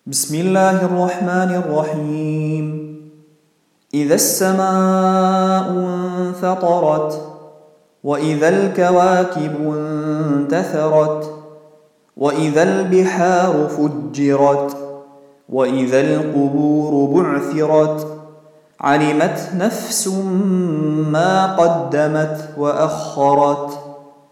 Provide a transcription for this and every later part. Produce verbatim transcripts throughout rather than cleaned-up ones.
بسم الله الرحمن الرحيم. إذا السماء انفطرت وإذا الكواكب انتثرت وإذا البحار فجرت وإذا القبور بعثرت علمت نفس ما قدمت وأخرت.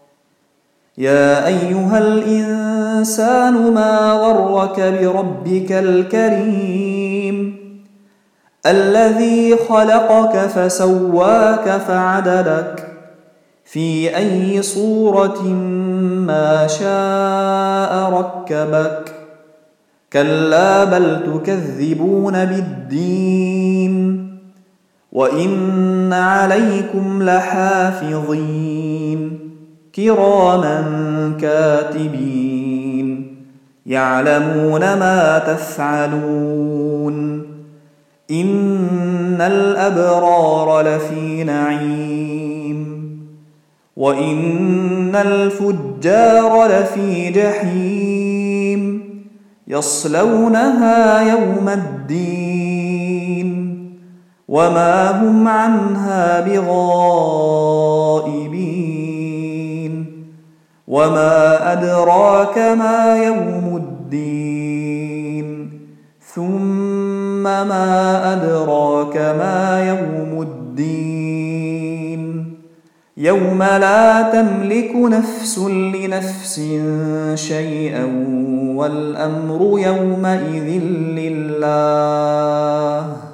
يا أيها الإنسان ما غرك بربك الكريم الذي خلقك فسواك فعدلك في أي صورة ما شاء ركبك. كلا بل تكذبون بالدين وإن عليكم لحافظين كراما كاتبين يعلمون ما تفعلون. إن الأبرار لفي نعيم وإن الفجار لفي جحيم يصلونها يوم الدين وما هم عنها بغائبين. وما أدراك ما يوم الدين ثم ما أدراك ما يوم الدين يوم لا تملك نفس لنفس شيئا والأمر يومئذ لله.